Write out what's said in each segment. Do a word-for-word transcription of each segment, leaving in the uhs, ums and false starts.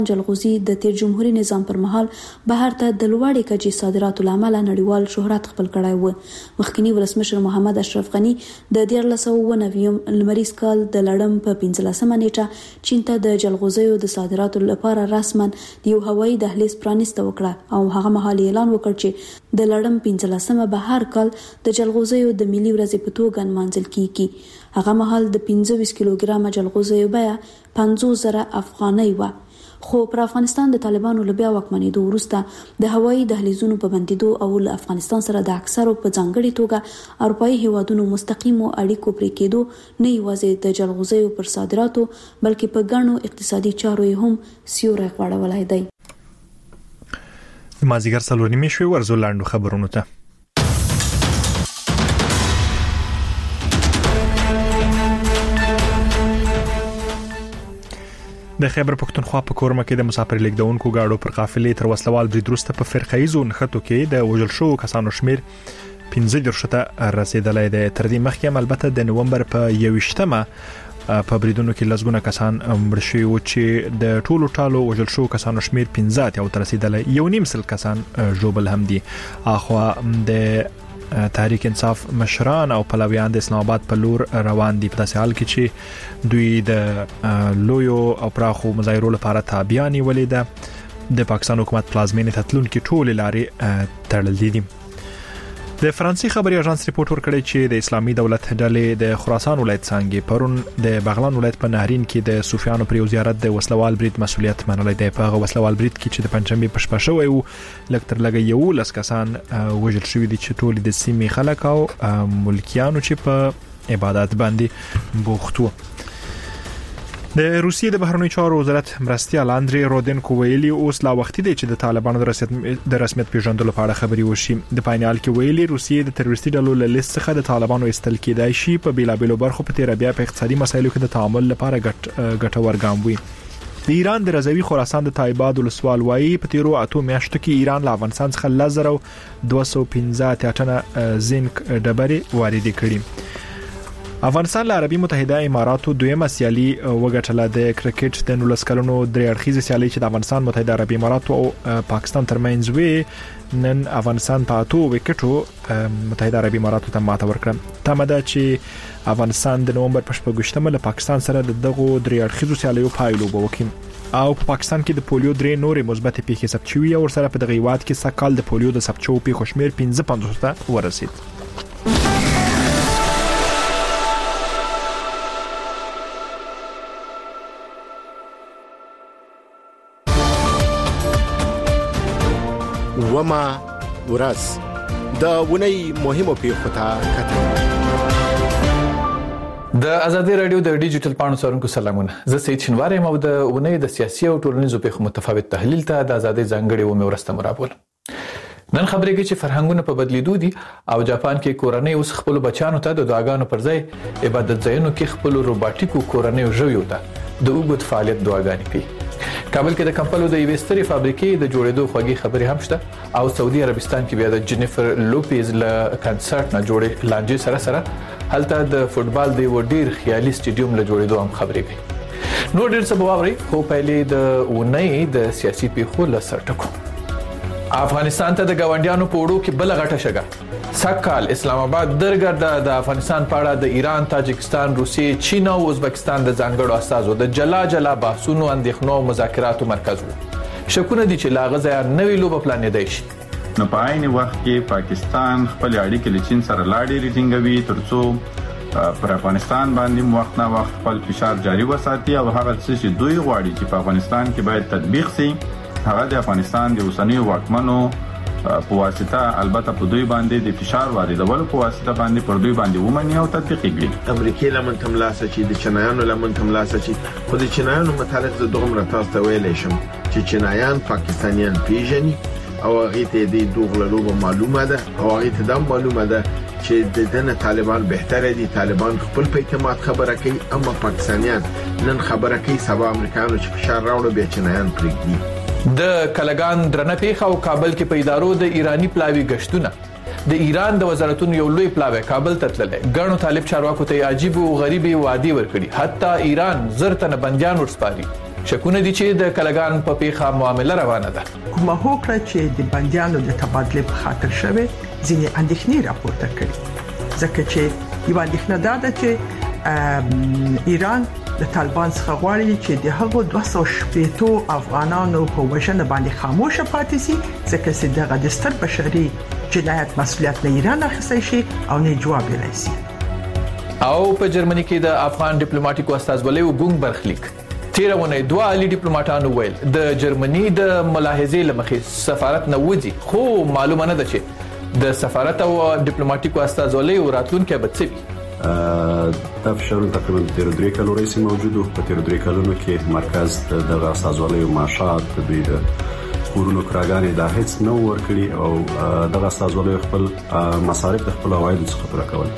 جلغوزي د تیر جمهوریت نظام پر مهال بهر ته د لوړې کچې صادراتو لامل نړیوال شهرت خپل کړی و. مخکنی ولسمشر محمد اشرف غنی د دیار لسو و نویم لمریز کال د لړم په پنځلسمه نیټه چین ته د جلغوزیو د صادراتو لپاره رسما د یو هوایي دهلیز پرانیسته وکړه او هغه مهال اعلان وکړ چې د لړم پنځلسمه به هر کال د جلغوزیو د ملي ورځې په توګه نمانځل کیږي. هغه مهال د پنځه ویشت کیلوګرامه جلغوزیو بیه پنځوس زره افغانۍ و. خو پر افغانستان د طالبانو له بیا واکمنېدو وروسته د هوایي دهلیزونو په بندیدو او له افغانستان سره د اکثرو په ځانګړي توګه اروپایي هیوادونو مستقیمو اړیکو پرې کېدو نه یوازې د جلغوزیو پر صادراتو بلکې په ګڼو اقتصادي چارو یې هم سیوری غوړولی دی. مازیګر څلور نیمې شوې ورزو لاندو خبرونو ته. د خیبر پښتونخوا په کورمه کې د مسافر لیکدونکو گاډو پر قافلې تر وسلوال برید وروسته په فرقایزو نښتو کې د وژل شوو کسانو شمیر پنځه دېرش ته رسیدلی دی. تر دې مخکې هم البته د نومبر په یوویشتمه په بریدونو کې لسګونه کسان مړه شوي وو چې د ټولو ټالو وژل شوو کسانو شمیر پنځه اتیاو ته رسیدلی، یو نیم سل کسان ژوبل هم دي. اخوا د تحریک انصاف مشران او پلویان د اسلام آباد په لور روان دي، په داسې حال کې چې دوی د لویو او پراخو مظاهرو لپاره تابعه نیولې ده. د پاکستان حکومت پلازمینې ته تلونکي ټولې لارې تړلې دي. د فرانسې خبري اژانس ریپورت ورکړی چې د اسلامي دولت ډلې د خراسان ولایت څنګه پرون د بغلان ولایت په نهرین کې د صوفیانو پر یو زیارت د وسلوال برید مسولیت منلی دی. په هغه وسلوال برید کې چې د پنځمې په شپه شوی وو لږ تر لږه یولس کسان وژل شوي دي چې ټول د سیمې خلک او ملکیانو چې په عبادت باندې بوخت وو. د روسیې د بهرنیو چارو وزارت مرستیال اندری رودنکو ویلي اوس لا وخت دی چې د طالبانو د رسمیت پیژندلو په اړه خبري وشي. د پاینال کې ویلي روسیې د تروریستي ډلو له لیست څخه د طالبانو ایستل کېدای شي په بیلابېلو برخو په تیر بیا په اقتصادي مسایلو کې د تعامل لپاره ګټور ګام وي. د ایران د رضوي خراسان د تایباد ولسوال وایي په تیرو اتو میاشتو کې ایران له افغانستان څخه لس زره دوه سوه پنځه اتیا ټنه زینک ډبرې واردې کړي. افغانستان له عربي متحده اماراتو دویمه سیالي وګټله. د کرکټ د نولس کلونو درې اړخیزه سیالي چې د افغانستان متحده عربي اماراتو او پاکستان ترمنځ وي نن افغانستان په اتو وکټو متحده عربي اماراتو ته ماته ورکړه. تمه ده چې افغانستان د نومبر په شپږشتمه له پاکستان سره د دغو درې اړخیزو سیالیو پایلو وکړي او په پاکستان کې د پولیو درې نورې مثبت پیښې ثبت شوې او سره په دغه هیواد کې سکهال د پولیو د ثبت شوو پیښو شمیر پنځه پنځوس ته ورسید. وما ورځ د ونی مهمو پیښو ته کتل. د ازادي رادیو د ډیجیټل پاڼو څارونکو سلامونه. زه سید شنواری یم او د ونی د سیاسي او ټولنیزو پیښو متفاوت تحلیل ته د ازادي ځانګړي و مورسته مرابول. نن خبرې کې چې فرهنګونه په بدلیدو دي او جاپان کې کورنۍ اوس خپل بچانو ته د دعاګانو پر ځای عبادت ځایونو کې خپل روباټیکو کورنۍ ژویو ته د اوږد فعالیت دعاګانې کوي. کابل کې د کمپلو د یوستري فابریکې د جوړېدو خوږی خبري هم شته او سعودي عربستان کې بیا د جینیفر لوپیز له کنسرت نه جوړې لانجې سره سره هلته د فوتبال د وډیر خیالي سټیډیوم له جوړېدو هم خبري کوي. نو ډېر څه باوري خو پهلې د ونی د سیاسي پیښو له سرټکو. افغانستان ته د گاونډیانو په وړو کې بل غټه شګه سکهال اسلام آباد درګرده د افغانستان په اړه د ایران، تاجکستان، روسیې، چین او ازبکستان د ځانګړو استازو د جلا جلا بحثونو، اندېښنو او مذاکراتو مرکز وو. شکونه دي چې لا غزا نوې لوبه پلانېدای شي. نو په عین وخت کې پاکستان خپل اړیکې له چین سره لا ډېرې ټینګوي ترڅو پر افغانستان باندې وخت نه وخت خپل فشار جاری وساتي او هغه څه چې دوی غواړي چې په افغانستان کې باید تطبیق شي هغه د افغانستان د اوسنیو واکمنو په واسطه البته په دوی باندې د فشار واردولو په واسطه باندې پر دوی باندې ومني او تطبیق کړي. امریکای لمن تملاسه چې د چینایانو لمن تملاسه چې خو د چینایانو متعلق د دومره تاسو ته ویلې شم چې چینایان پاکستانیان پیژني او هغه ته د دوغله لوبه معلومه ده او هغه ته د معلومه ده چې د دنه طالبان بهتره دي. طالبان خپل په اعتماد خبره کوي اما پاکستانیان نن خبره کوي سبا امریکایانو چې فشار راوړي بیا چینایان پرېږدي. د کلګان درنه پیښه او کابل کې په ادارو د ایرانی پلاوی غشتونه د ایران د وزارتونو یو لوی پلاوی کابل ته تللی. ګڼو طالب چارواکو ته عجیب او غریبي وعده ورکړي، حتی ایران زرتنه بنديان ورسپاري. شکونه دي چې د کلګان په پیخه معاملې روانه ده. کومه هوکړه چې د بنديانو د تبادله په خاطر شوه ځینې اندېښنې راپورته کړي ځکه چې یو اندېښنه ده چې ایران د طالبان څخه غواړي چې د هغو دوه سوه شپږ افغانانو په وژنه باندې خاموشه پاتې شي ځکه چې دغه د ستر بشري جنایت مسؤلیت نه ایران اخیستی شي او نه جواب یې شي. او په جرمني کې د افغان ډیپلوماټیکو استازولۍ وګونګ برخلیک تیرونه دوه عالی ډیپلوماټانو ویل د جرمني د ملاحظې لمخې سفارت نه وځي خو معلومه نه ده چې د سفارت او ډیپلوماټیکو استازولۍ راتلونکي به څه وي. دا فشارونه تقریبا تیر درې کالو راځي موجوده په تیر درې کالونو کې مرکز د استازولۍ او معاشات د دوی د کورونو کراګانې د هیڅ نو ورکړي او د استازولۍ خپل مصارف د خپل عواید څخه پوره کول.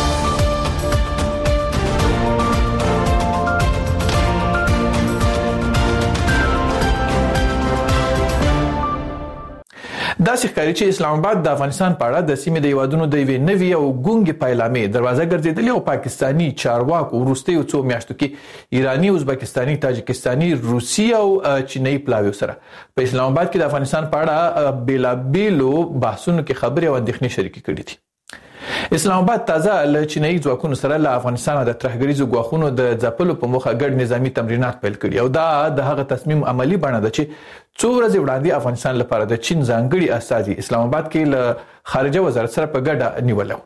دا ښکاري چې اسلام آباد د افغانستان په اړه د سیمې د یوادونو د یوې نوې او ګونګې پایلامې دروازه ګرځېدلې او پاکستانی چارواکو وروستي څو میاشتو کې ایرانی، ازبکستاني، تاجکستاني، روسي او چینایي پلاوی سره په اسلام آباد کې د افغانستان په اړه بیلابیلو بحثونو کې خبرې او اندېښنې شریکې کړې دي. اسلام آباد تازه له چینایي ځواکونو سره له افغانستان د ترهګریزو غواخونو د ځپلو په موخه ګډ نظامی تمرینات پیل کړي او دا د هغه تصمیم عملی بڼه ده چې څو ورځې وړاندې افغانستان لپاره د چین ځانګړي استازي اسلام آباد کې له خارجه وزارت سره په ګډه نیولو.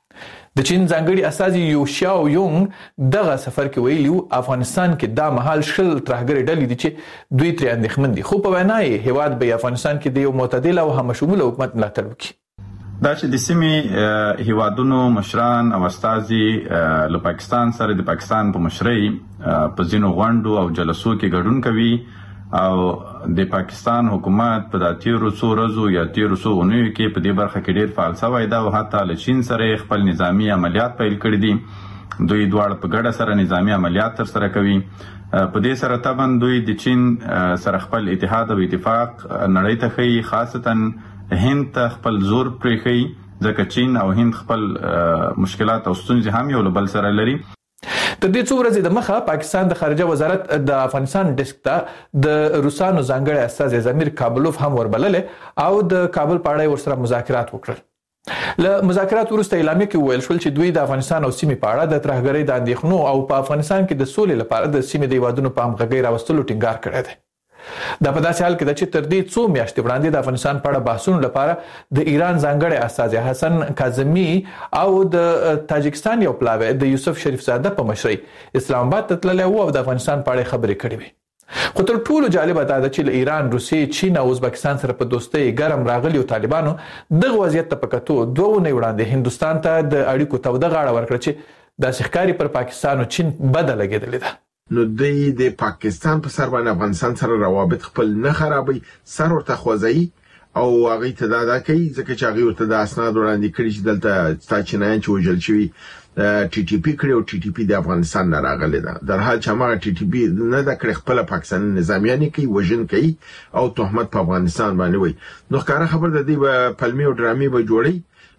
د چین ځانګړي استازي یو شاو یونګ دغه سفر کې ویلي افغانستان کې دا مهال شل ترهګری ډلې دي چې دوی تر اندېښمن دي خو په وینا یې هیواد به افغانستان کې د یو معتدل او همشموله حکومت ملاتړ وکړي. دا چې د سیمې هیوادونو مشران او استازي له پاکستان سره د پاکستان په مشرۍ په ځینو غونډو او جلسو کې ګډون کوي او د پاکستان حکومت په د تیرو څو ورځو یا تیرو څو اونیو کې په دې برخه کې ډېر فعال شوی دی او حتی له چین سره خپل نظامی عملیات پیل کړي دي. دوی دواړه په ګډه سره نظامی عملیات ترسره کوي. په دې سره طبعا دوی د چین سره خپل اتحاد او اتفاق نړۍ ته ښیي، خاصتا هند ته خپل زور پرېښي ځکه چین او هند خپل مشکلات او ستونزې هم یو له بل سره لري. تر دې څو ورځې د مخه پاکستان د خارجه وزارت د افغانستان ډیسک ته د روسانو ځانګړي استازي زمیر کابلوف هم وربللې او د کابل په اړه ورسره مذاکرات وکړل. له مذاکرات وروسته اعلامیه کې ویل شول چې دوی د افغانستان او سیمې په اړه د ترهګرۍ د اندېښنو او په افغانستان کې د سولې لپاره د سیمې د هیوادونو په همغږۍ راوستلو ټینګار کړی دی. دا په داسې حال کې ده چې تر دې څو میاشتې وړاندې د افغانستان په اړه بحثونو لپاره د ایران ځانګړي استازي حسن کاظمي او د تاجکستان یو پلاوی د یوسف شریف زاده په مشرۍ اسلام آباد ته تللی و او د افغانستان په اړه خبرې کړې وې. خو تر ټولو جالبه دا ده چې له ایران، روسیې، چین او ازبکستان سره په دوستۍ ګرم راغلیو طالبانو دغه وضعیت ته په کتو دوه اونۍ وړاندې هندوستان ته د اړیکو توده غاړه ورکړه چې داسې ښکاري پر پاکستان او چین بده لګېدلې ده. نو دوی د پاکستان په سر باندې افغانستان سره روابط خپل نه خرابوي، سر ورته خوځي او هغه ته دا دا کوي ځکه چې هغه ورته د اسناد وړاندې کړي چې دلته ستاچنایان چې وجل شوی ټي ټي پی کړو ټي ټي پی د افغانستان نه راغلی ده. در حال چې هغه ټي ټي پی نه د کړ خپل پاکستان نظامیان کوي وژن کوي او تهمت په افغانستان باندې وي. نو ښکاره خبر ده دی په پلمي او ډرامي به جوړي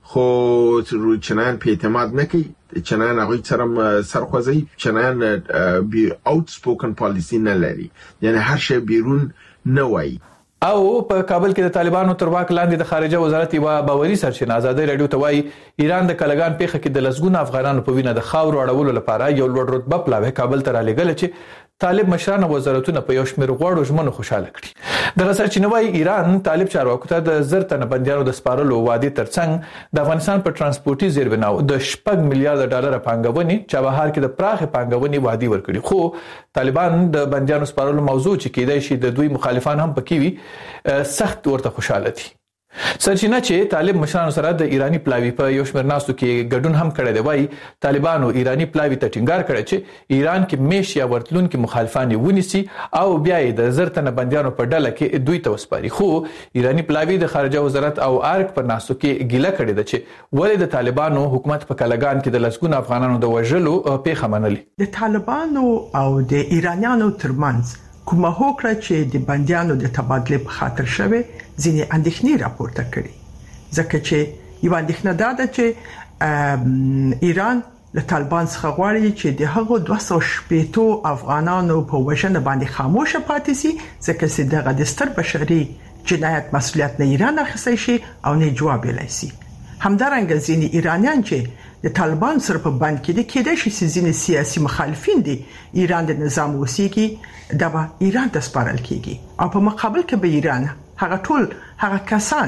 خو چنان په اعتماد نه کوي. چنان هغه سره سرخوځي، چنان بي اوت سپوکن پالیسی نه لري، یعنی هر شی بیرون نه وایي. او په کابل کې د طالبانو تر واک لاندې د خارجه وزارت یو باوري سرچینه ازادي رادیو ته وایي ایران د کلګان پیخه کې د لسګونو افغانانو په وینه د خاور اړولو لپاره یو لوړ رتبه پلاوی کابل ته را لېږل چې طالب مشران وزارتونه په یو شمېر غوړو ژمنو خوشاله کړي. دغه سرچینه وایي ایران طالب چارواکو ته د زر تنه بندیانو د سپارلو وعده ترڅنګ د افغانستان په ترانسپورتي زیربناو د شپږ میلیارډ ډالر پانګونې چابهار کې د پراخ پانګونې وعده ورکړي. خو طالبان د بندیانو سپارلو موضوع چې کېدای شي د دوی مخالفان هم پکې وي سخت ورته خوشاله دي. سرچینه چې طالب مشرانو سره د ایرانی پلاوی په یو شمېر ناستو کې ګډون هم کړی دی وایي طالبانو ایرانی پلاوی ته ټینګار کړی چې ایران کې میش یا ورتلونکي مخالفان ونیسي او بیا یې د زر تنه بندیانو په ډله کې دوی ته وسپاري. خو ایرانی پلاوی د خارجه وزارت او ارګ په ناستو کې ګیله کړې ده چې ولې د طالبانو حکومت په کلګان کې د لسګونو افغانانو د وژلو پیښه منلې. د طالبانو او د ایرانیانو ترمنځ کومه هوکړه چې د بندیانو د تبادله په خاطر شوه ځینې اندېښنې راپورته کړي ځکه چې یو اندېښنه ده چې ایران له طالبان څخه غواړي چې د هغو دوه سوه شپږ افغانانو په وژنه باندې خاموشه پاتې شي ځکه چې دغه د ستر بشري جنایت مسؤلیت نه ایران اخیستی شي او نه جواب ویلی شي. همدارنګه ځینې ایرانیان چې د طالبان سره په بند کې دي کېدای شي چې ځینې سیاسي مخالفین دي ایران د نظام اوسېږي دا به ایران ته سپارل کېږي او په مقابل کې به ایران هغه ټول هغه کسان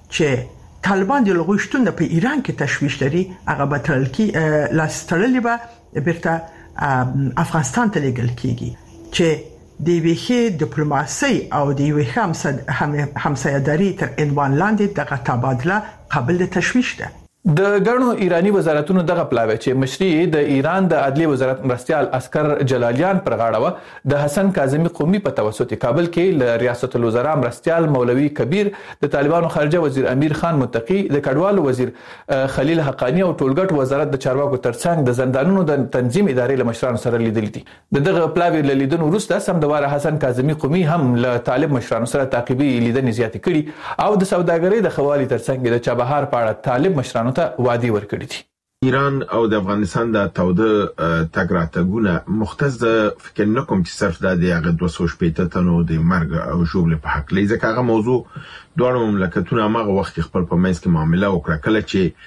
چې طالبان د لغوي شتون په ایران کې تشویش لري هغه به تړل کې لاس تړلې به بیرته افغانستان ته لېږل کېږي چې د ویخي ډیپلوماسي او د ویخي همسایه‌داري تر عنوان لاندې دغه تبادله قابل د تشویش ده. د غړو ایرانی وزارتونو دغه پلاوی چې مشري د ایران د عدلي وزارت مرستيال عسكر جلالیان پر غاړه و د حسن کاظمی قومي په توسط کابل کې ل ریاست الوزرا مرستيال مولوي کبیر د طالبانو خارجه وزیر امیر خان متقی د کډوالو وزیر خلیل حقانی او ټولګټ وزارت د چارواکو ترڅنګ د زندانونو د تنظیم ادارې له مشرانو سره لیدل دي. دغه پلاوی له لیدنو وروسته سمدوار حسن کاظمی قومي هم له طالب مشرانو سره تعقیبي لیدنې زیات کړي او د سوداګرۍ د خوالي ترڅنګ د چابهار په اړه طالب مشرانو وادي ورکړي دي. ایران او د افغانستان د توده تګ راتګونه مختص فکر نکوم چې صرف د هغه دوه سوه شپږ تنو د مرګ او ژوبل په حق لې ځکه هغه موضوع دوه مملکتونه هغه وخت خپل په منځ کې معامله وکړه کله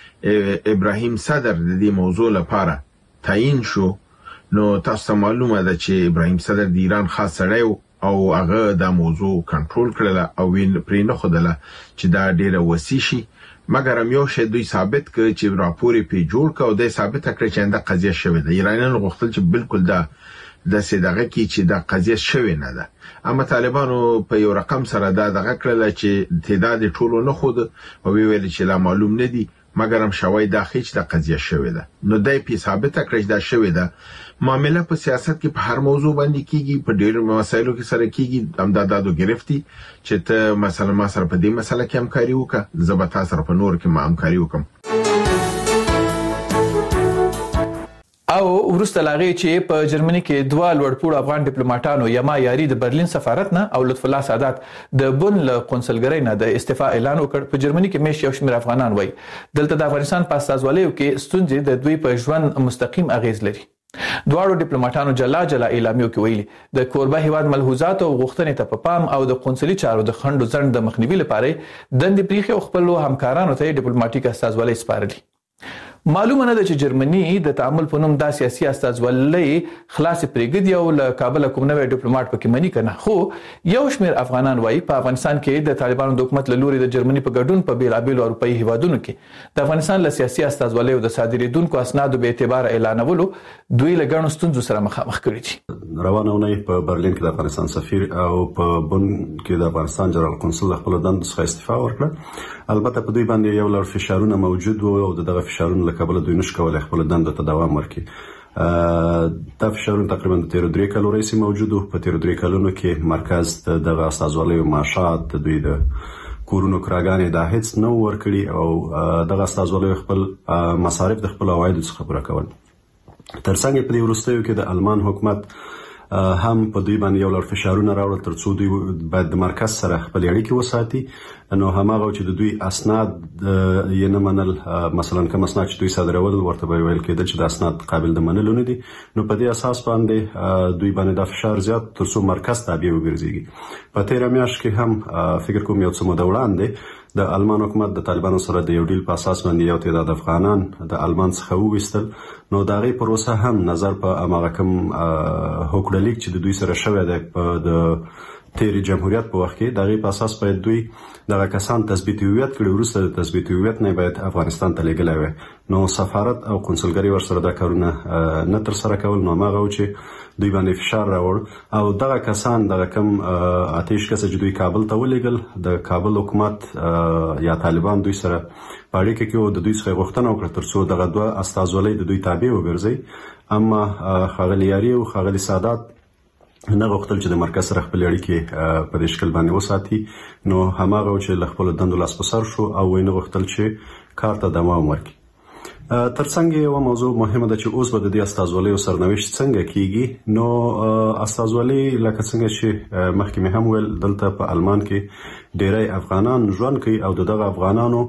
چې ابراهیم صدر د دې موضوع لپاره تعیین شو نو تاسو معلومه ده چې ابراهیم صدر د ایران خاص سړی او هغه د موضوع کنټرول کړل او وین پرې نه خدله چې دا ډیره وسی شي مګر هم یو شی دوی ثابت کړ چې راپورې په جوړ کړ او د ثابت کړ چې دا قضیه شوې ده. ایرانیان غوښتل چې بالکل دا د سیدغه کې چې دا قضیه شوې نه ده اما طالبانو په یو رقم سره دا دغه کړل چې تعداد ټولو نه خود او ویل چې لا معلوم نه دي مګر هم شوی دا خېچ د قضیه شوې ده نو دای په ثابت کړ چې دا شوې ده. معاملې په سیاست کې په هر موضوع باندې کیږي په ډېر مسایلو کې سره کیږي امدادادو گرفتی چې ته مثلا ما سره په دې مسله کې همکاري وکړه زبتا سره په نور کې ما همکاري وکم. او ورسته لاغي چې په جرمني کې دوه لوړپوړ افغان ډیپلوماټانو یما یاري د برلین سفارت نه او لطف الله سادات د بن له قونسلګرۍ نه د استعفا اعلان وکړ. په جرمني کې مېش یو شمېر افغانان وای دلته د افغانستان په استازولیو کې ستونزې د دوی په ژوند مستقیم اغیز لري. دواړو ډیپلوماټانو جلا جلا اعلامیو کې ویلي د کوربه هیواد ملحوظات او غوښتنې ته په پام او د قونسلي چارو د خنډو ځنډ د مخنیوي لپاره دندې پریخي او خپل همکارانو ته ډیپلوماټیک استازولۍ سپارلي. معلومه نه ده چې جرمني د تعامل په نوم د سیاسي استازولۍ خلاص پرېږدي او له کابل کوم نوې ډیپلوماټ پکې منی کنه خو یو شمېر افغانان وایي په افغانستان کې د طالبانو د حکومت له لوري د جرمني په ګډون په بیلابیلو اروپایي هیوادونو کې د افغانستان له سیاسي استازولۍ او د صادریدونکو اسنادو به اعتبار اعلانولو دوی له ګڼو ستونزو سره مخامخ کړي دي. روانه ونې په برلین کې د افغانستان سفیر او په بن کې د افغانستان جنرال قونسل خپل دند څخه استعفا ورکړه. البته په دوی باندې یو لړ فشارونه موجود وو او دغه فشارونه له کابل دوی نشو کولای خپل دند ته دوام ورکړي. دا فشارونه تقریبا د تیر درې کالو رئیس موجود وو. په تیر درې کالونو کې مرکز دغه استازولۍ معاشات د دوی د کورونو کراګانې د هیڅ نو ورکړي او دغه استازولۍ خپل مصارف د خپل عواید څخه پوره کول. ترڅنګ په دې وروستیو کې د المان حکومت هم په دوی باندې یو لړ فشارونه راوړل ترڅو دوی باید د مرکز سره خپل اړیکې وساتي. نو هماغه چې د دوی اسناد یې نه منل مثلا کوم اسناد چې دوی صادرول ورته ویل کېدل چې د اسناد قابل د منلو نه دي نو په دې اساس باندې دوی باندې د فشار زیات ترڅو مرکز تابع وګرځي. په تیر میاشت کې هم فکر کوم یو څه موده وړاندې د المان حکومت د طالبانو سره د یو ډیل په اساس باندې یو تعداد افغانان د المان څخه وویستل. نو دا غي پروسه هم نظر په اماغه کوم هوکړلیک چې د دوی سره شوی دی په د تیری جمهوریت په وخت کې دغه په اساس باید دوی دغه کسان تثبیت هویت کړي وروسته د تثبیت هویت نه باید افغانستان ته لېږلی وي. نو سفارت او قونسلګرۍ ورسره دا کارونه نه تر سره کول نو هغه چې دوی باندې فشار راوړ او دغه کسان دغه کم آتش کسه چې دوی کابل ته ولېږل د کابل حکومت یا طالبان دوی سره په اړیکه کې او د دوی څخه غوښتنه وکړه ترڅو دغه دوه استازولۍ د دوی تابع وګرځي. اما خاغلی یاري او خاغلی سادات نه غوښتل چې د مرکز سره خپل اړیکې په دې شکل باندې وساتي. نو هماغه چې له خپل دندو لاس په سر شو او وینه غوښتل چې کار ته دوام ورکړي. ترڅنګ یو موضوع مهمه ده چې اوس به د دې استازولۍ سرنوشت څنګه کیږي. نو استازولۍ لکه څنګه چې مخکې مې هم ویل دلته په المان کې ډیری افغانان ژوند کوي او دغه افغانانو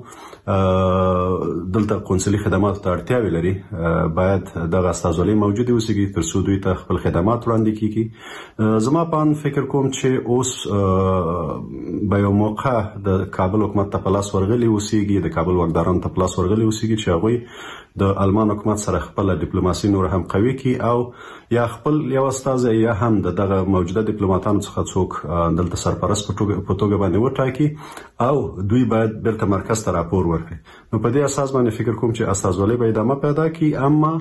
دلته قونسلي خدمات ته اړتیا لري. باید دغه استازولۍ موجوده اوسېږي تر څو دوی ته خپل خدمات وړاندې کیږي. زما په فکر کوم چې اوس به یو موقع د کابل حکومت ته په لاس ورغلي اوسېږي، د کابل واکدارانو ته په لاس ورغلي اوسېږي چې هغوی د المان حکومت سره خپل ډیپلوماسي نور هم قوي کی او یا خپل یو استازی یا هم دغه موجوده ډیپلوماټانو څخه څوک دلته سرپرست په توګه باندې وټاکي او دوی باید بیرته مرکز ته راپور ورکړي. نو په دې اساس باندې فکر کوم چې استازولۍ به ادامه پیدا کړي، اما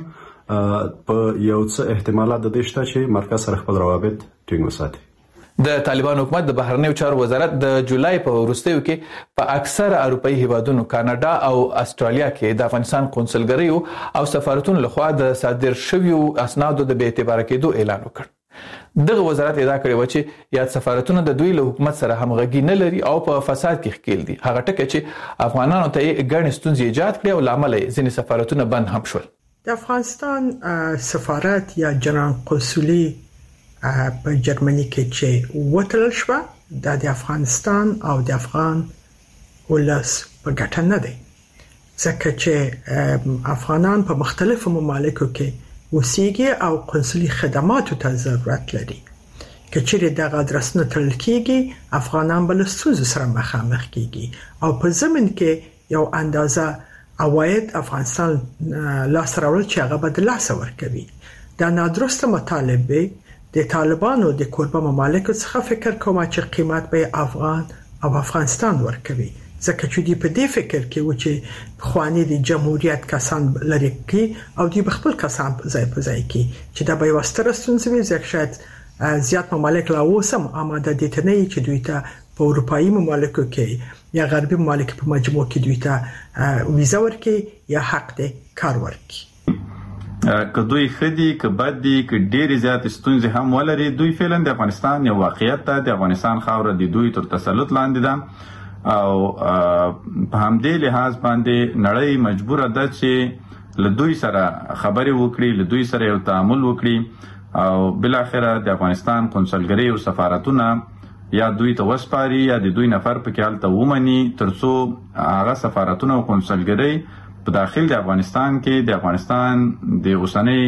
په یو څه احتمالات د دې شته چې مرکز سره خپل روابط ټینګ وساتي. د طالبان حکومت د بهرنیو چارو وزارت د جولای په وروستیو کې په اکثره اروپאי هیوادونو کاناډا او استرالیا کې د افغانستان قونسلګریو او سفارتونو لخوا د صادر شویو اسنادو د بې اعتبار کېدو اعلان وکړ. دغه وزارت ادعا کړې و چې یاد سفارتونه د دوی له حکومت سره همغږي نه لري او په فساد کې ښکېل دي. هغه ټکي چې افغانانو ته ګڼ ستونزې ایجاد کړې او لامل یې ځینې سفارتونه بند هم شول. د افغانستان سفارت یا جنرال قونسلي په جرمني کې چې وټل شو د افغانستان او د افغان ولس په ګټه نه دی، ځکه چې افغانان په مختلفو ممالکو کې اوسېږي او قونسلي خدماتو ته ضرورت لري. که چیرې دغه ادرسونه تړل کېږي افغانان بل ستونزو سره مخامخ کېږي او په ضمن کې یو اندازه عواید افغانستان لاس راوړل چې هغه به د لاسه ورکوي. دا نادرسته مطالبه د طالبانو د کوربه ممالکو څخه فکر کوم چې قیمت به افغان او افغانستان ورکوي، ځکه چې دوی په دې فکر کې و چې خواني د جمهوریت کسان لري کې او دوی خپل کسان ځای په ځای کې چې دا به یو ستر ستونزه وي، ځکه شاید زیات ممالک لا اوسم آماده دي ته نه چې دوی ته په اروپאי ممالکو کې یا غربي ممالک په مجموع کې دوی ته ویزا ورکړي یا حق د کار ورکړي. که دوی خدي که بد دي که ډېر زیات ستونزې هم ولري، دوی فعلا د افغانستان یو واقعیت ته د افغانستان خاوره د دوی تر تسلط لاندې ده او په همدې لحاظ باندې نړۍ مجبوره ده چې له دوی سره خبرې وکړي، له دوی سره یو تعامل وکړي او بل اخره د افغانستان قونسلګرۍ او سفارتونه یا دوی ته وسپاري یا د دوی نفر په کې هلته ومني ترڅو هغه سفارتونه او قونسلګرۍ په داخل د افغانستان کې د افغانستان د اوسنۍ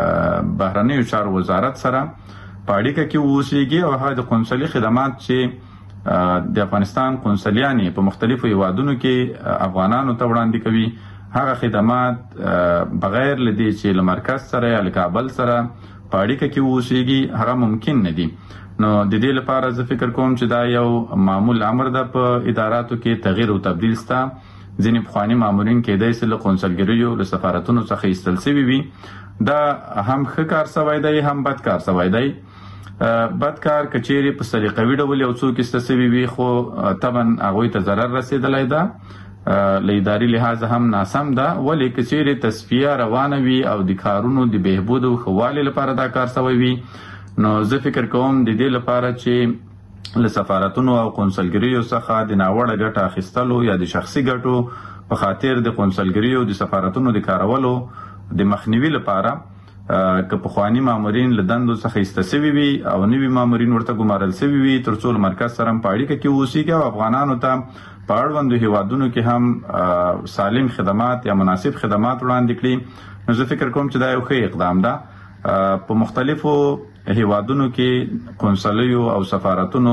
بهرنیو چارو وزارت سره په اړیکه کې اوسېږي او هغه د قونسلي خدمات چې د افغانستان قونسلیانې په مختلفو هیوادونو کې افغانانو ته وړاندې کوي هغه خدمات بغیر له دې چې له مرکز سره یا له کابل سره په اړیکه کې اوسېږي هغه ممکن نه دي. نو د دې لپاره زه فکر کوم چې دا یو معمول امر ده په اداراتو کې تغییر او تبدیل ستا. ځینې پخواني مامورین کېدای شي له قونسلګریو له سفارتونو څخه ایستل شوي وي. دا هم ښه کار سوی دی هم بد کار سوی دی. بد کار که چیرې په سلیقوي ډول یو څوک ایسته شوي وي خو طبعا هغوی ته ضرر رسېدلی ده، له اداري لحاظه هم ناسم ده، ولې که چیرې تصفیه روانه وي او د کارونو د بهبود او ښه والي لپاره دا کار سوی وي، نو زه فکر کوم د دې لپاره چې له سفارتونو او قونسلګریو څخه د ناوړه ګټه اخیستلو یا د شخصي ګټو په خاطر د قونسلګریو د سفارتونو د کارولو د مخنیوي لپاره که پخواني مامورین له دندو څخه ایسته شوي وي او نوي مامورین ورته ګمارل شوي وي ترڅو له مرکز سره په اړیکه کې اوسېږي او افغانانو ته په اړوندو هیوادونو کې هم سالم خدمات یا مناسب خدمات وړاندې کړي. نو زه فکر کوم چې دا یو ښه اقدام ده. په مختلفو هیوادونو کې قونسلیو او سفارتونو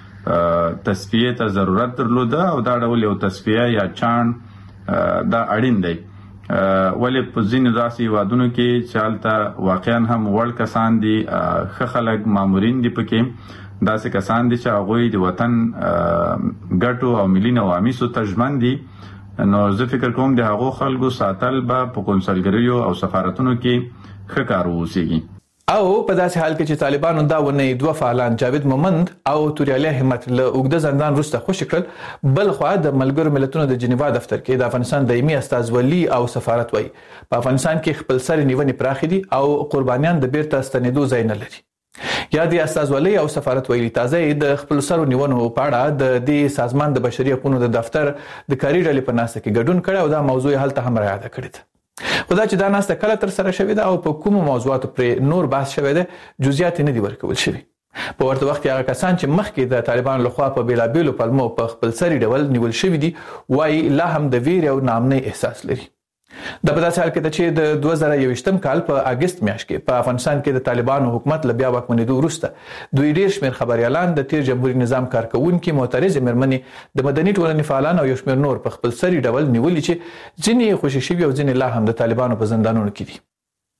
تصفیه ته ضرورت درلوده او دا ډول یو تصفیه یا چاڼ دا اړین دی، ولې په ځینو داسې هیوادونو کې چې هلته واقعا هم وړ کسان دي، ښه خلک مامورین دي، پکې داسې کسان دي چې هغوی د وطن ګټو او ملي نواميسو ته ژمن دي. نو زه فکر کوم د هغو خلکو ساتل به په قونسلګریو او سفارتونو کې ښه کار واوسېږي. او په داسې حال کې چې طالبانو دا ونې دوه فعالان جاوید مومند او توریالیا همت له اوږده زندان وروسته خوشي کړل، بل خوا د ملګرو ملتونو د جنیوا دفتر کې د افغانستان دایمي استازولي او سفارت وایي په افغانستان کې خپل سر نیونې پراخې دي او قربانیان د بیرته ستنېدو ځای نه لري. یا د استازولي او سفارت ویلي تازه د خپل سر نیونو په اړه د دې سازمان د بشري حقوقو د دفتر د کاري ډلې په ناسته کې ګډون کړی او دا موضوع هلته هم راياده کړې ده. خدای چې دا ناسته کله تر سره شوې ده او په کومو موضوعاتو پر نور بحث شوی ده جزئیات نه دي ورکول شوی. په ورته وخت کې هغه کسان چې مخکې د طالبان لخوا په بیلابیلو پلمو په خپل سری ډول نیول شوی دي وایي لا هم د ویر او نامنۍ احساس لري. د په داسې حال کې چې د دوه زره یوویشتم کال په اگست میاشت کې په افغانستان کې د طالبانو حکومت له بیا واکمنېدو وروسته دوی ډېر شمېر خبريالان د تیر جمهوریت نظام کارکونکي معترض مېرمنې د مدني ټولنې فعالان او یو شمېر نور په خپل سری ډول نیولي چې ځینې خوشي شوي او ځینې لا هم د طالبانو په زندانونو کې دي.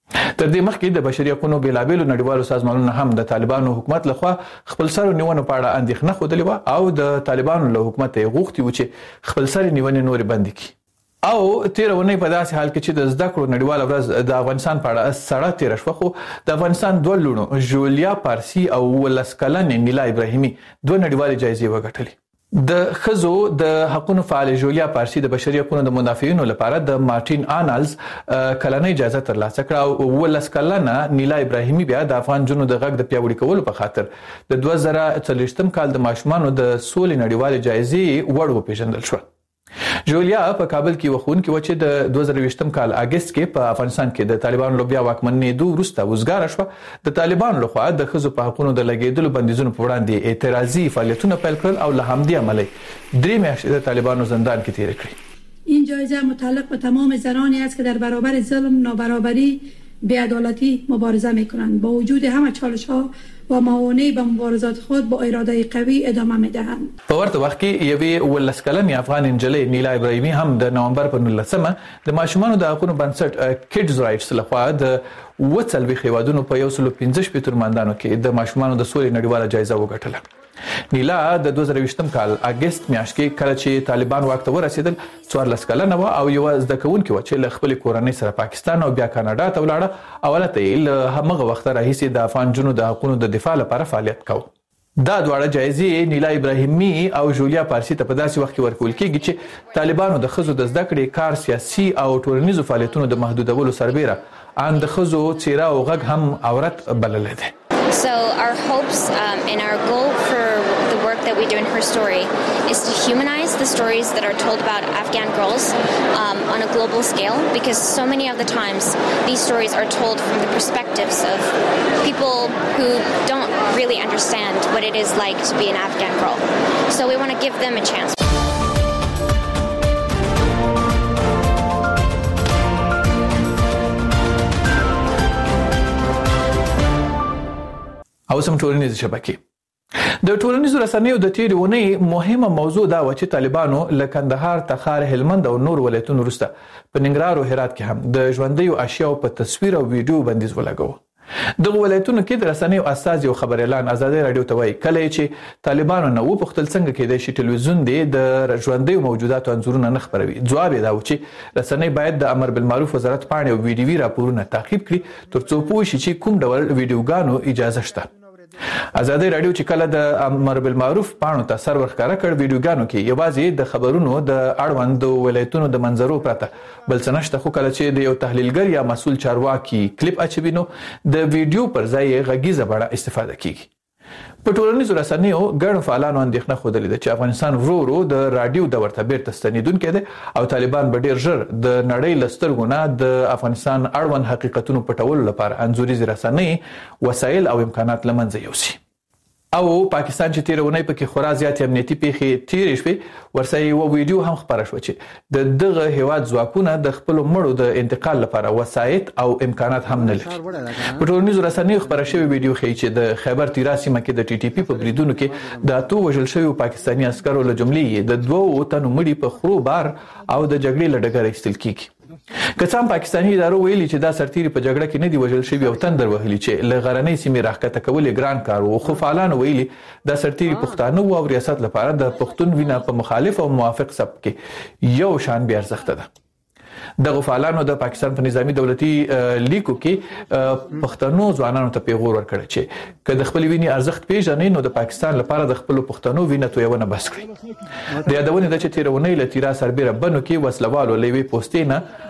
تر دې مخکې د بشري حقوقو بیلابیلو نړیوالو سازمانونو هم د طالبانو حکومت لخوا خپل سر نیونه په اړه اندېښنه خوده و او د طالبانو له حکومت یې غوښتي و چې خپل سر نیونه نور بند کړي. او تیرونه په داسې حال کې چې د زده کړو نړیواله ورځ د افغانستان په اړه سړه تیر شوه خو د افغانستان دوه لونو جولیا پارسی او ولس کلن نیلا ابراهیمي دوه نړیوالې جایزې وګټلې. د خزو د حقوقو فعال جولیا پارسی د بشري حقوقو د مدافعینو لپاره د مارټین آنالز کلنۍ جایزه ترلاسه کړه او ولس کلن نیلا ابراهیمي بیا د افغان جنو د غږ د پیاوړي کولو په خاطر د دوه زره څلوېښتم کال د ماشومانو د سولې نړیوالې جایزې وړ وپېژندل شو. جولیا په کابل کې وخون کې و چې د دوه زره یوویشتم کال اگست کې په افغانستان کې د طالبانو لوبیا واکمنېدو وروسته وزګار شو د طالبانو لخوا د خزو په حقوقو د لګیدلو بندیزونو په وړاندې اعتراضي فعالیتونه پیل کړل او له همدې امله درې میاشتې د طالبانو زندان کې تیر کړې. این جایزه متعلق به تمام زنانی است که در برابر ظلم، نابرابری، بی‌عدالتی مبارزه می‌کنند. با وجود همه چالش‌ها و موانع به مبارزات خود با اراده قوی ادامه می‌دهند. په ورته وخت کې یوې ولس کلنې افغان انجلۍ نیلا ابراهیمي هم د نومبر په نولسمه د ماشومانو د حقوقو بنسټ کډز رائټس لخوا د وڅلوي خیوادونو په یو سل پنځه شپږ ترمندانو کې د ماشومانو د سولې نړیواله جایزه وګټله. نیلا د دوه زره یوویشتم کال اگست میاشت کې کله چې طالبان واک ته ورسېدل څوارلس کلنه وه او یوه زده کوونکې وه چې له خپلې کورنۍ سره پاکستان او بیا کاناډا ته ولاړه او هلته یې له همغه وخته راهیسې د افغان جنو د حقونو د دفاع لپاره فعالیت کوه. دا دواړه جایزې نیلا ابراهیمي او جولیا پارسی ته په داسې وخت کې ورکول کېږي چې طالبانو د ښځو د زده کړې کار سیاسي او ټولنیزو فعالیتونو د محدودولو سربیره ان د ښځو څیره او غږ هم عورت بللی دی. So our hopes um, and our goal for the work that we do in Her Story is to humanize the stories that are told about Afghan girls um, on a global scale, because so many of the times these stories are told from the perspectives of people who don't really understand what it is like to be an Afghan girl. So we want to give them a chance. او سم ټولنیز شبکې د ټولنیزو رسنیو د تیرې اونۍ مهمه موضوع دا و چې طالبانو له کندهار، تخار، هلمند او نور ولایتونو وروسته په ننګرهار او هرات کې هم د ژوندیو اشیاو په تصویر او ویډیو بندیز ولګاوه. دغه ولایتونو کې د رسنیو استازي او خبريالان ازادي رادیو ته وایي کله چې طالبانو نه وپوښتل څنګه کېدای شي ټلویزیون دی د ژوندیو موجوداتو انځورونه نه خپروي. ځواب یې دا و چې رسنۍ باید د امر بالمعروف وزارت پاڼې او ویډیوي راپورونه تعقیب کړي ترڅو پوه شي چې کوم ډول ویډیوګانو اجازه شته. ازادي رادیو چې کله د امر بالمعروف پاڼو ته سر ورخاره کړ ویډیوګانو کې یوازې د خبرونو د اړوند ولایتونو د منظرو پرته بل څه نشته، خو کله چې د یو تحلیلګر یا مسؤل چارواکي کلیپ اچوي نو د ویډیو پر ځای غږیزه بڼه استفاده کیږي. په ټولنیزو رسنیو ګڼو فعالانو اندېښنه ښودلې ده چې افغانستان ورو ورو د رادیو دور ته بیرته ستنېدونکی دی او طالبان به ډېر ژر د نړۍ له سترګو نه د افغانستان اړوند حقیقتونو پټولو لپاره انځوریزې رسنۍ وسایل او امکانات له منځه یوسي. او پاکستان چې تیر اونۍ پکې خورا زیات امنیتي پیښې تیرې شوې ورسره یو ویډیو هم خپره شو چې د دغه هیواد ځواکونه د خپل مړو د انتقال لپاره وسایط او امکانات هم نه لري. په ټولنیزو رسنیو خپره شوی ویډیو ښیي چې د خیبر تیرا سیمه کې د ټي ټي پی په بریدونو کې د اتو وژل شویو پاکستاني عسکرو له جملې د دوو تنو مړي په خرو بار او د جګړې له ډګره ایستل کیږي. که څه هم پاکستاني ادارو ویلي چې دا سرتیري په جګړه کې نه دي وژل شوي او تندر وهلي چې له غرنۍ سیمې راښکته کول یې ګران کار و، خو فعالانو ویلي دا سرتیري پښتانه وو او ریاست لپاره د پښتون وینه په مخالف او موافق سبک کې یو شان بې ارزښته ده. دغه فعالانو د پاکستان په نظامی دولتي لیکو کې پښتنو ځوانانو ته پیغور ورکړی چې که د خپل وینې ارزښت پیژنې نو د پاکستان لپاره د خپل پښتنو وینه تویونه بس کړي. د یادونې ده چې تیرونی له تیرا سربېره بنو کې وسلوالو لوي پوسټینه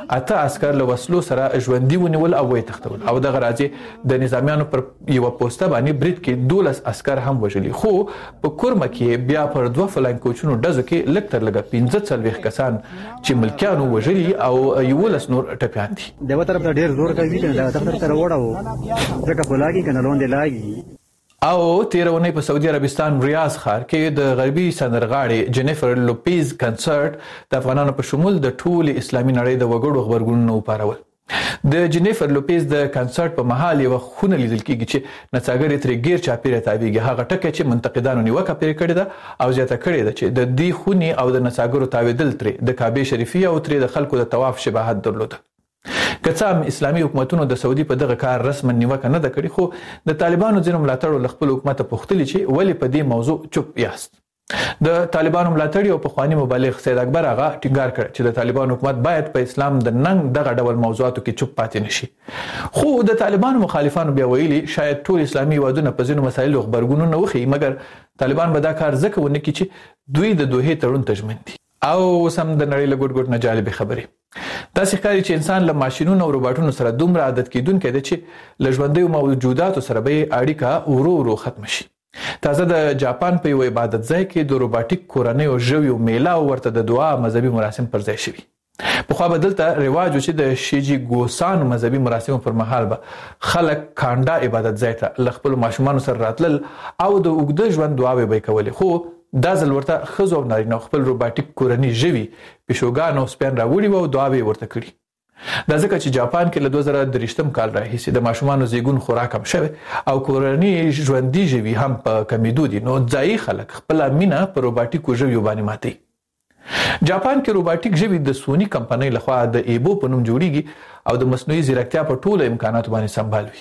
اته عسكر له وسلو سره ژوندۍ ونیول او وې تختول او د غراځي د نظامیانو پر یو پوسټه باندې برید کې دولس عسكر هم وژلي خو په کورمه کې بیا پر دوه فلانکوچونو ډزو کې لږ تر لږه پنځه څلوېښت کسان چې ملکیانو وژلي او یولس نور ټپیان دي. د وتر په ډیر زور کوي چې دا تر تر وړاو ځکه بلاګي کنه لوند لاګي. او تیرونه په سعودي عربستان ریاض ښار کې د غربي سندرغاړي جنیفر لوپیز کنسرت د افغانانو په شمول د ټول اسلامي نړۍ د وګړو خبرګونونو وپارول. د جنیفر لوپیز د کنسرت په مهال یو خونه لیدل کیږي چې نڅاګرې ترې غیر چاپیره تابعیږي. هغه ټکه چې منتقدانو نیوکه پرې کړې ده او زیاته کړې ده چې د دې خوني او د نڅاګرو تاویدل ترې د کعبه شریفه او ترې د خلکو د طواف شباهت درلوده. که څه هم اسلامي حکومتونو د سعودي په دغه کار رسما نیوکه نه ده کړې خو د طالبانو ځینو ملاتړو له خپل حکومت پوښتلي چې ولې په دې موضوع چوپ یاست. د طالبانو ملاتړي او پخوانی مبلغ سید اکبر آغا ټینګار کړ چې د طالبانو حکومت باید په اسلام د ننګ دغه ډول موضوعاتو کې چوپ پاتې نشي. خو د طالبانو مخالفانو بیا ویلي شاید ټول اسلامي هیوادونه په ځینو مسایلو خبرګونونه وخی مګر طالبان به دا کار ځکه ونه کړي چې دوی د دوه تړون ته ژمن دي. او سم د نړۍ له ګډ ګډ نه جالب خبرې تاسو ښکاري چې انسان له ماشينونو او روباټونو سره دومره عادت کیدونکې دی چې له ژوندیو موجوداتو سره به اړیکه ورو ورو ختم شي. تازه د جاپان په یو عبادت ځای کې د روباټیک کورنۍ او ژویو میله ورته د دعا مذهبي مراسم پر ځای شوي. په خو بدلته رواج چې د شیجی ګوسان مذهبي مراسم پر مهال به خلک کانډا عبادت ځای ته ل خپل ماشومان سره راتلل او د اوږده ژوند دعاوې به کولې. خو دا ځل ورته ښځو او نارینه خپل روباټیک کورنۍ ژوي پیشوګان او سپیان راوړي وو او دعاوې ورته کړي. دا ځکه چې جاپان کې له دوه زره درې کال راهیسې د ماشومانو زیږون خورا کم شوی او کورنۍ ژوندۍ ژوي هم په کمیدو دي نو ځایي خلک خپل مینه په روباټیکو ژویو باندې ماتي. جاپان کې روباټیک ژوي د سونی کمپنۍ لخوا د ایبو په نوم جوړیږي او د مصنوعي ځیرکتیا په ټولو امکاناتو باندې سمبالوي.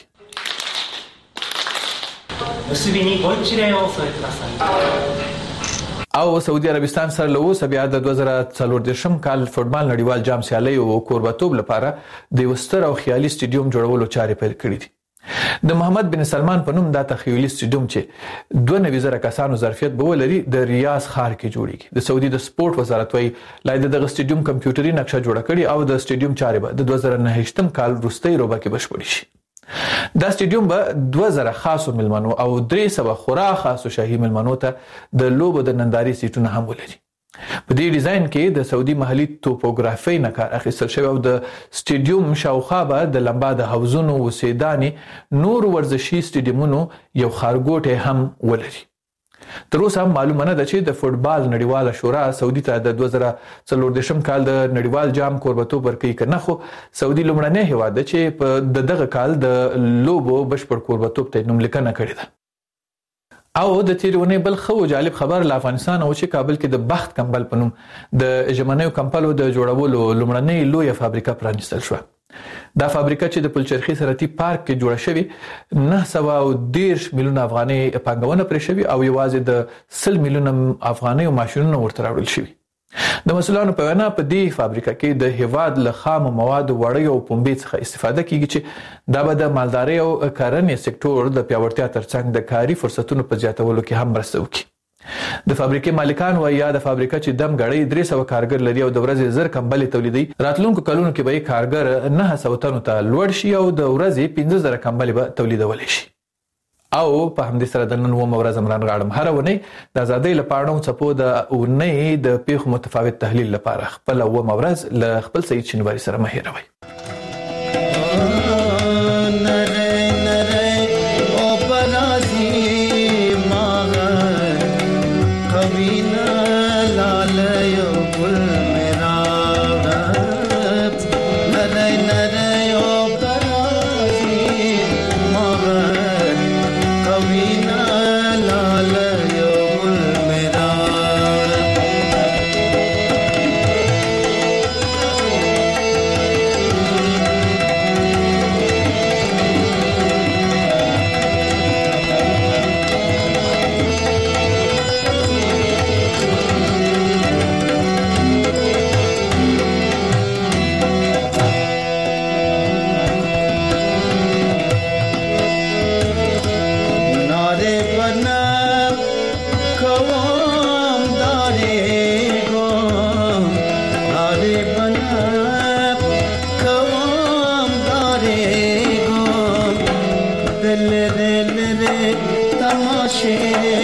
結びにご一礼をお添えください. او سعودي عربستان سره له اوسه بیا د دوه زره څلور کال فوټبال نړیوال جام سیالۍ او کوربتوب لپاره د وستر او خیالي سټیډیوم جوړولو چارې پیل کړې دي. د محمد بن سلمان په نوم دا تخیلي سټیډیوم چې دوه نوي زره کسانو ظرفیت به ولري د ریاض ښار کې جوړیږي. د سعودي د سپورت وزارت وايي لا د دغه سټیډیوم کمپیوټري نقشه جوړه کړي او د سټیډیوم چارې به د دوه زره نهه کال وروستۍ روبه کې بشپړ شي. دا سټیډیوم به دوه زره خاصو ملمنو او درې سوه خورا خاصو شاهي ملمنو ته د لوبو د ننداري سیټونه هم ولري. په دې ډیزاین کې د سعودي محلي توپوګرافي نه کار اخیستل شوی او د سټیډیوم شاوخوا به د لمبا د حوضونو وسیداني نور ورزشي سټیډیومونو یو خارګوټه هم ولري. تر اوسه معلومه نه ده چې د فوټبال نړیواله شورا سعودي ته د دوه زره څلور کال د نړیوال جام کوربتوب ورکوي کنه خو سعودي لومړنی هیواد ده چې په دغه کال د لوبو بشپړ کوربتوب ته نوملیکنه کړې ده. او د تیرونې بل خو جالب خبر له افغانستان او چې کابل کې د بخت کمبل په نوم د ژمنیو کمپلو د جوړولو لومړنۍ لویه فابریکه پرانیستل شوه. دا فابریکه چې د پلچرخي سرحدي پارک کې جوړه شوې نه سوه دېرش میلیونه افغانۍ پانګونه پرې شوې او یوازې د سل میلیونه افغانۍ ماشینونه ورته راوړل شوي. د مسؤلانو په وینا په دې فابریکه کې د هیواد له خامو موادو وړۍ او پنبې څخه استفاده کیږي چې دا به د مالدارۍ او کرنې سکتور د پیاوړتیا ترڅنګ د کاري فرصتونو په زیاتولو کې هم مرسته وکړي. د فابریکې مالکان وایي یا د فابریکه چې دم غړې درې سوه کارګر لري او د ورځې زر کمبلې تولیدوي راتلونکو کلونو کې به کارګر نه سوه تنو ته لوړ شي او د ورځې پنځه زره کمبلې به تولیدولی شي. او په همدې سره د نن اوومه ورځ عمران غاړم هره اونۍ د ازادۍ له پاڼو څپو د اونۍ د پیښو متفاوت تحلیل لپاره خپله اوومه ورځ له خپل سعید شینواري سره مه هېروئ. شي